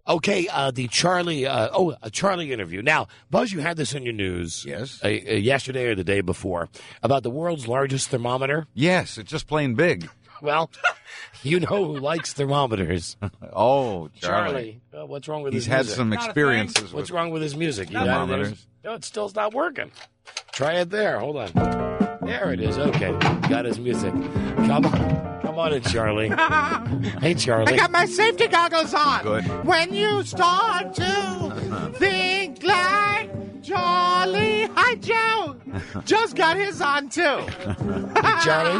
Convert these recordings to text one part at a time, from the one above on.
Okay, the Charlie, a Charlie interview. Now, Buzz, you had this in your news. Yes. Yesterday or the day before about the world's largest thermometer. Yes, it's just plain big. Well, you know who likes thermometers. Oh, Charlie. What's wrong with He's his had music? some experiences What's with wrong with his music? You got thermometers. No, it's still not working. Try it there. Hold on. There it is. Okay. Got his music. Come on in, Charlie. Hey, Charlie. I got my safety goggles on. Good. When you start to think like Charlie. Hi, Joe. Joe's got his on, too. Charlie?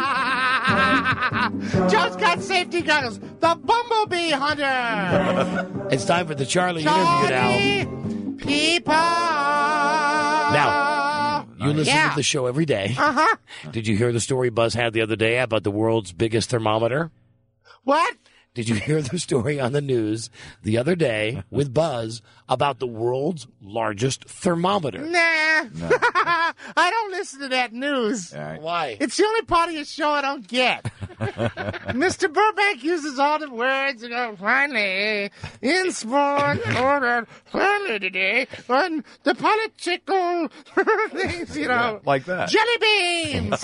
Joe's got safety goggles. The Bumblebee Hunter. It's time for the Charlie interview now. People. Now, you listen Yeah. to the show every day. Uh-huh. Did you hear the story Buzz had the other day about the world's biggest thermometer? What? Did you hear the story on the news the other day with Buzz about the world's largest thermometer? Nah. I don't listen to that news. Why? It's the only part of your show I don't get. Mr. Burbank uses all the words, finally, in sport, order, finally today, on the political things, like that. Jelly beans!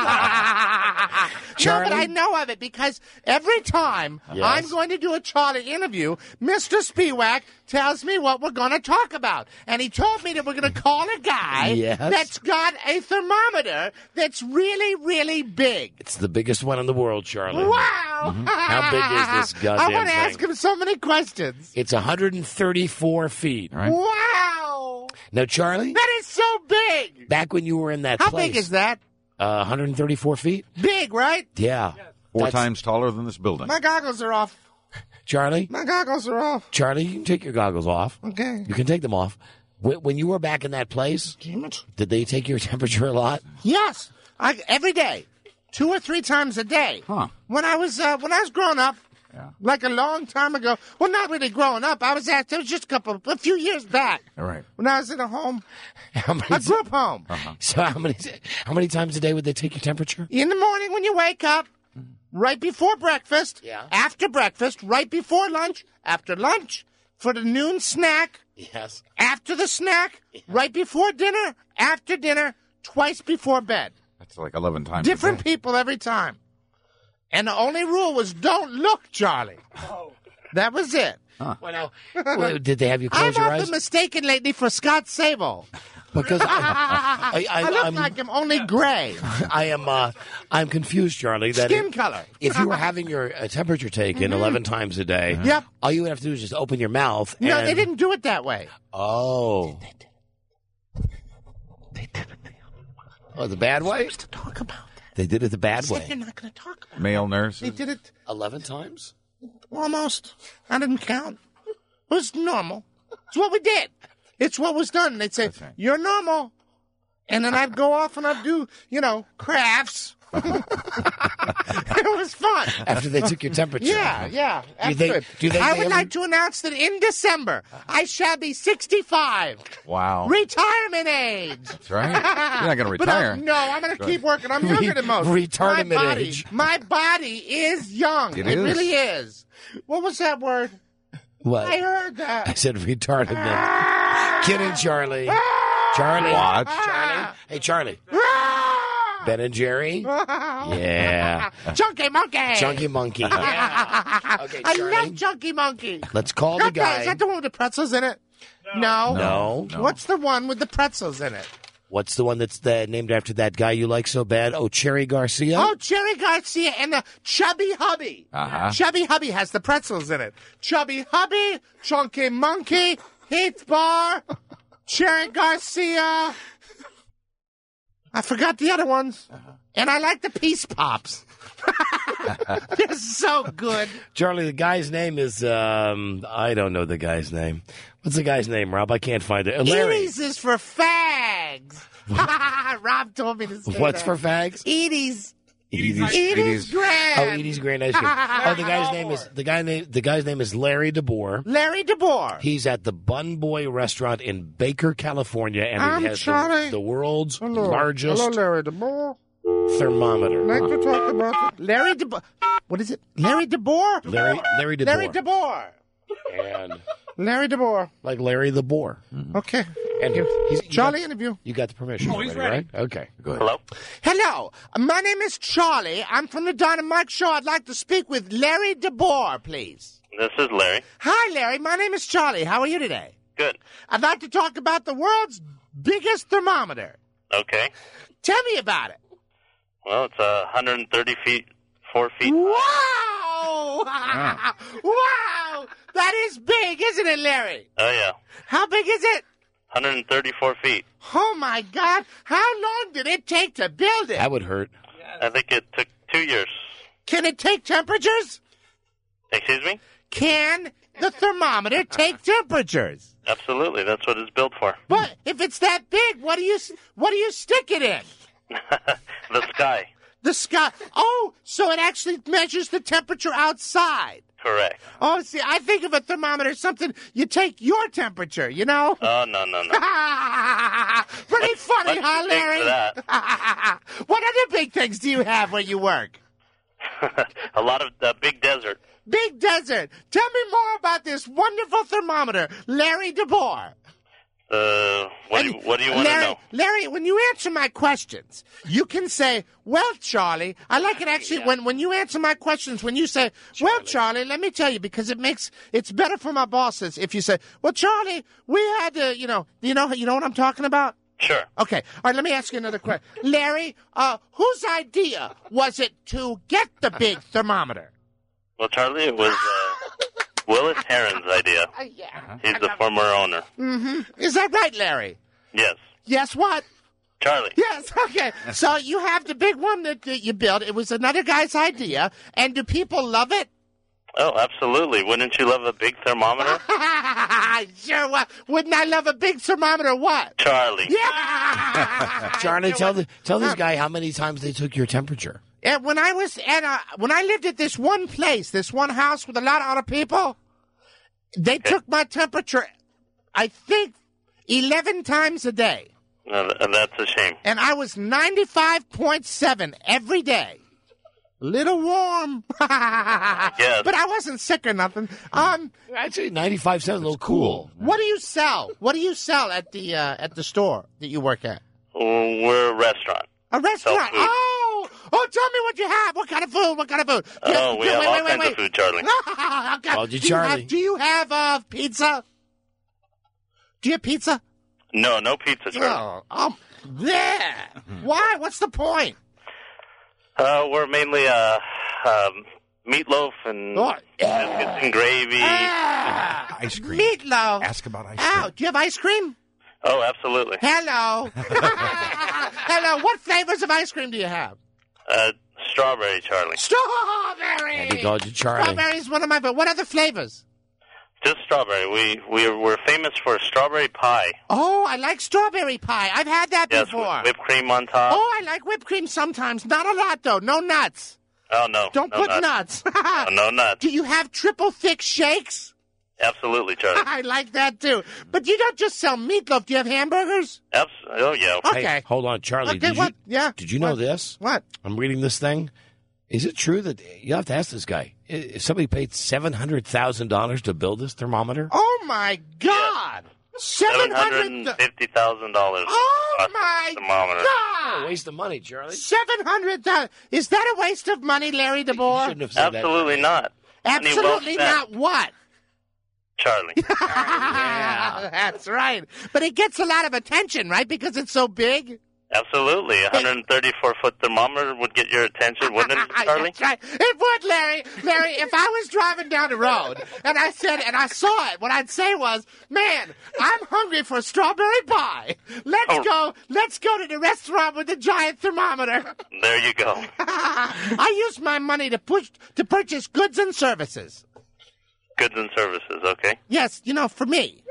No, but I know of it because every time I'm going to do a Charlie interview, Mr. Spiewak tells me what we're going to talk about. And he told me that we're going to call a guy that's got a thermometer that's really, really big. It's the biggest one in the world, Charlie. Wow! How big is this goddamn I want to thing? ask him so many questions. It's 134 feet. Right. Wow! Now, Charlie, That is so big! back when you were in that How place. big is that? 134 feet? Big, right? Yeah. Four That's- times taller than this building. My goggles are off. Charlie? My goggles are off. Charlie, you can take your goggles off. Okay. You can take them off. When you were back in that place, Damn it. did they take your temperature a lot? Yes, every day, 2 or 3 times a day. Huh. When I was growing up, like a long time ago. Well, not really growing up. It was just a few years back. All right. When I was in a home, How many, a group home. so how many times a day would they take your temperature? In the morning when you wake up, right before breakfast, after breakfast, right before lunch, after lunch, for the noon snack, Yes. after the snack, right before dinner, after dinner, twice before bed. That's like 11 times. Different people every time. And the only rule was don't look, Charlie. That was it. Well, now, did they have you close I've your often eyes? mistaken lately for Scott Sable. Because I look like him, only gray. I'm confused, Charlie. That Skin color. if you were having your temperature taken 11 times a day, Yep. all you would have to do is just open your mouth. No, and, they didn't do it that way. Oh. They did it. Oh, the bad way? To talk about that. They did it the bad Said way. you're not going to talk about Male it. nurses. They did it 11 times? almost. I didn't count. It was normal. It's what we did. It's what was done. They'd say, right. you're normal. And then I'd go off and I'd do, crafts. It was fun. After they took your temperature. Yeah. Do you think I they would ever- like to announce that in December, I shall be 65. Wow. Retirement age. That's right. You're not going to But retire. no, I'm going to keep working. I'm younger than most. Retirement my body, age. My body is young. It It is. really is. What was that word? What? I heard I that. said retarded. Kidding, Charlie. Charlie. What? Charlie. Hey, Charlie. Ben and Jerry. Yeah. Chunky Monkey. Chunky Monkey. Yeah. Okay, I Charlie. love Chunky Monkey. Let's call the Is guy. that the one with the pretzels in it? No. No. What's the one with the pretzels in it? What's the one that's named after that guy you like so bad? Oh, Cherry Garcia? Oh, Cherry Garcia and the Chubby Hubby. Uh-huh. Chubby Hubby has the pretzels in it. Chubby Hubby, Chunky Monkey, Heath Bar, Cherry Garcia. I forgot the other ones. And I like the Peace Pops. They're so good. Charlie, the guy's name is, I don't know the guy's name. What's the guy's name, Rob? I can't find it. Larry. Edie's is for fags. Rob told me to say What's that. for fags? Edie's. Edie's. Edie's grand. Oh, Edie's Grand Ice Cream. Oh, the guy's name is Larry DeBoer. Larry DeBoer. He's at the Bun Boy restaurant in Baker, California, and I'm he has Charlie. the world's largest Larry DeBoer. thermometer. Like to talk about it. Larry DeBoer. What is it? Larry DeBoer? Larry DeBoer. Larry DeBoer. And Larry DeBoer. Like Larry the Boar. Okay. And Charlie, interview. You got the permission. he's already, right? Okay. Go ahead. Hello? Hello. My name is Charlie. I'm from the Don and Mike Show. I'd like to speak with Larry DeBoer, please. This is Larry. Hi, Larry. My name is Charlie. How are you today? Good. I'd like to talk about the world's biggest thermometer. Okay. Tell me about it. Well, it's 134 feet. Wow! Wow! That is big, isn't it, Larry? Oh, yeah. How big is it? 134 feet. Oh, my God. How long did it take to build it? That would hurt. I think it took 2 years. Can it take temperatures? Excuse me? Can the thermometer take temperatures? Absolutely. That's what it's built for. But if it's that big, what do you stick it in? The sky. The sky. Oh, so it actually measures the temperature outside. Correct. Oh, see, I think of a thermometer as something you take your temperature, you know? Oh, no. Pretty funny, much huh, too big Larry? for that. What other big things do you have where you work? A lot of big desert. Big desert. Tell me more about this wonderful thermometer, Larry DeBoer. What do you want to know? Larry, when you answer my questions, you can say, well, Charlie, I like it actually when you answer my questions, when you say, well, Charlie, let me tell you, because it's better for my bosses if you say, well, Charlie, we had to, you know what I'm talking about? Sure. Okay. All right, let me ask you another question. Larry, whose idea was it to get the big thermometer? Well, Charlie, it was Willis Heron's idea. Yeah. He's the former owner. Is that right, Larry? Yes. Yes, what? Charlie. Yes, okay. So you have the big one that you built. It was another guy's idea. And do people love it? Oh, absolutely. Wouldn't you love a big thermometer? Sure. Wouldn't I love a big thermometer? What? Charlie. Yeah. Charlie, tell this guy how many times they took your temperature. And when I lived at this one place, this one house with a lot of people, they took my temperature, I think, 11 times a day. That's a shame. And I was 95.7 every day. Little warm. Yes. But I wasn't sick or nothing. Actually, 95 sounds a little cool. What do you sell? What do you sell at the store that you work at? We're a restaurant. A restaurant. Sell food. Oh, tell me what you have. What kind of food? What kind of food? We have all kinds of food, Charlie. Okay. Called you Charlie. Do you have pizza? Do you have pizza? No pizza, Charlie. There. Why? What's the point? We're mainly meatloaf and biscuits and gravy. Ice cream. Meatloaf. Ask about ice cream. Oh, do you have ice cream? Oh, absolutely. Hello. Hello. What flavors of ice cream do you have? Strawberry, Charlie. Strawberry. And he called you Charlie. Strawberry is one of my. But what other flavors? Just strawberry. We're famous for strawberry pie. Oh, I like strawberry pie. I've had that Yes, before. with whipped cream on top. Oh, I like whipped cream sometimes. Not a lot though. No nuts. Oh, no. Don't no put nuts. nuts. No nuts. Do you have triple thick shakes? Absolutely, Charlie. I like that too. But you don't just sell meatloaf. Do you have hamburgers? Oh, yeah. Okay. Hey, hold on, Charlie. Okay, what? Yeah. Did you know What? this? What? I'm reading this thing. Is it true that you have to ask this guy? If somebody paid $700,000 to build this thermometer? Oh my God! $750,000. Oh my thermometer. God! Waste of money, Charlie. $700,000. Is that a waste of money, Larry You DeBoer? shouldn't have said Absolutely not. Money well Absolutely spent. not. What? Charlie. That's right. But it gets a lot of attention, right? Because it's so big. Absolutely. A 134-foot thermometer would get your attention, wouldn't it, Charlie? That's right. It would, Larry. Larry, if I was driving down the road and I saw it, what I'd say was, man, I'm hungry for strawberry pie. Let's go to the restaurant with the giant thermometer. There you go. I use my money to purchase goods and services. Goods and services, okay? Yes, for me.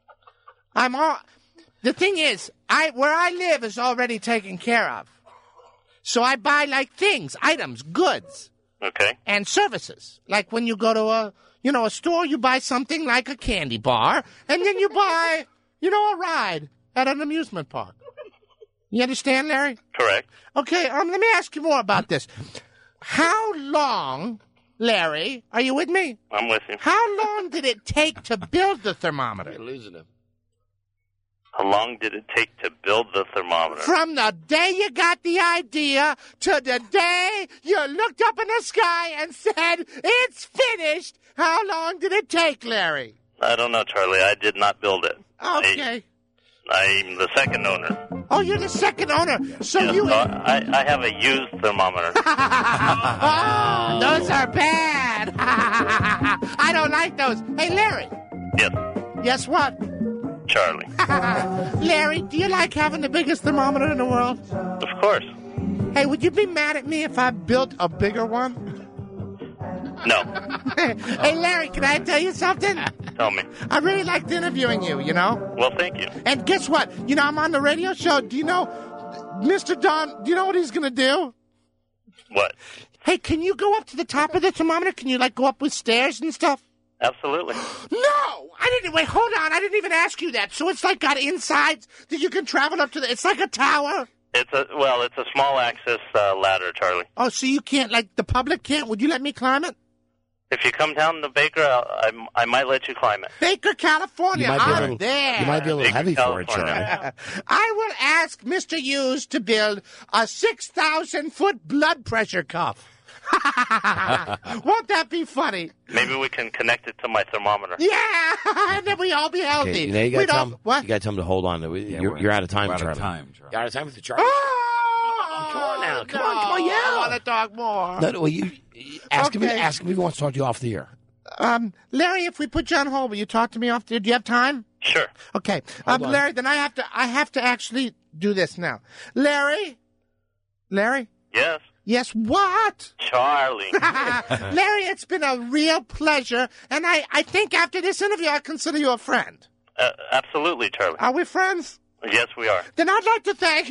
The thing is, where I live is already taken care of. So I buy things, items, goods, Okay. and services. Like when you go to a store, you buy something like a candy bar, and then you buy, a ride at an amusement park. You understand, Larry? Correct. Okay, let me ask you more about this. How long Larry, are you with me? I'm with you. How long did it take to build the thermometer? You're losing him. How long did it take to build the thermometer? From the day you got the idea to the day you looked up in the sky and said, it's finished, how long did it take, Larry? I don't know, Charlie. I did not build it. Okay. I'm the second owner. Oh, you're the second owner. So Yes, you... so I have a used thermometer. Oh, those are bad. I don't like those. Hey, Larry. Yes, Guess what? Charlie. Larry, do you like having the biggest thermometer in the world? Of course. Hey, would you be mad at me if I built a bigger one? No. Hey, Larry, can I tell you something? Tell me. I really liked interviewing you, you know? Well, thank you. And guess what? You know, I'm on the radio show. Do you know, Mr. Don, do you know what he's going to do? What? Hey, can you go up to the top of the thermometer? Can you, like, go up with stairs and stuff? Absolutely. No! I didn't. Wait, hold on. I didn't even ask you that. So it's, like, got insides that you can travel up to the... It's like a tower. It's a small access ladder, Charlie. Oh, so you can't, like, the public can't? Would you let me climb it? If you come down to Baker, I might let you climb it. Baker, California. You might be a I'm little, there. you might be a little Baker, heavy for it, California. Charlie. I will ask Mr. Hughes to build a 6,000-foot blood pressure cuff. Won't that be funny? Maybe we can connect it to my thermometer. Yeah, and then we all be healthy. Okay, you know, you got We to tell don't- him. What? You got to tell him to hold on. You're out of time, We're out Charlie. of time, Charlie. You're out of time with the Charlie. Oh, Come on now. Come on, no, yell. I want to talk more. No, well, you ask him. Okay. Ask him if he wants to talk to you off the air. Larry, if we put you on hold, will you talk to me off the air? Do you have time? Sure. Okay. Hold on. Larry, then I have to actually do this now. Larry? Yes. Yes, what? Charlie. Larry, it's been a real pleasure, and I think after this interview, I consider you a friend. Absolutely, Charlie. Are we friends? Yes, we are. Then I'd like to thank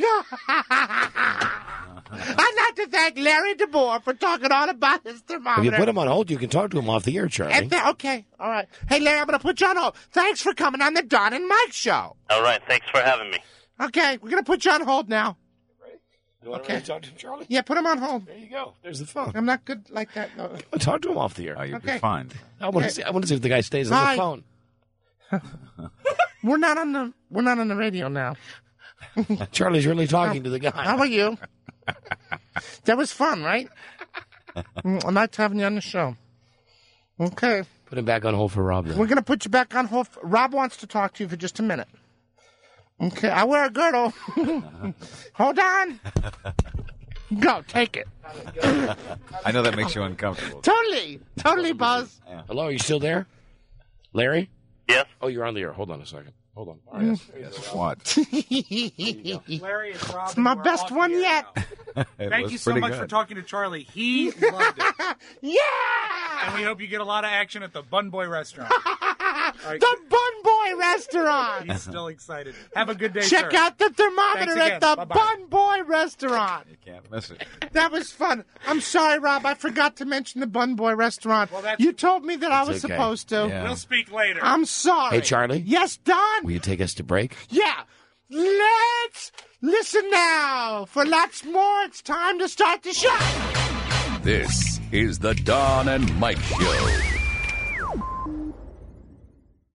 Larry DeBoer for talking all about his If thermometer. you put him on hold, you can talk to him off the air, Charlie. Okay, all right. Hey, Larry, I'm going to put you on hold. Thanks for coming on the Don and Mike show. All right. Thanks for having me. Okay, we're going to put you on hold now. You want Okay. to talk to him, Charlie? Yeah, put him on hold. There you go. There's the phone. I'm not good like that. No. I'll talk to him off the air. Oh, you'll Okay. be fine. I want to see. I want to see if the guy stays on Hi. the phone. We're not on the radio now. Charlie's really talking to the How guy. about you? That was fun, right? I liked having you on the show. Okay. Put him back on hold for Rob. Then. We're going to put you back on hold. Rob wants to talk to you for just a minute. Okay. I wear a girdle. Hold on. Go. Take it. I know that makes you uncomfortable. Totally, Buzz. Hello, are you still there, Larry? Yes. Oh, you're on the air. Hold on a second. Hold on. All Mm. right. Guess what? Larry, it's Rob. It's my We're best off one the air yet. now. It Thank was you so pretty much good. for talking to Charlie. He loved it. Yeah. And we hope you get a lot of action at the Bun Boy restaurant. right. The Bun Boy restaurant. He's still excited. Have a good day, Check sir. out the thermometer Thanks at again. the Bye-bye. Bun Boy restaurant. You can't miss it. That was fun. I'm sorry, Rob. I forgot to mention the Bun Boy restaurant. Well, that's- You told me that I was okay. supposed to. Yeah. We'll speak later. I'm sorry. Hey, Charlie? Yes, Don? Will you take us to break? Yeah. Let's listen now. For lots more, it's time to start the show. This is the Don and Mike Show.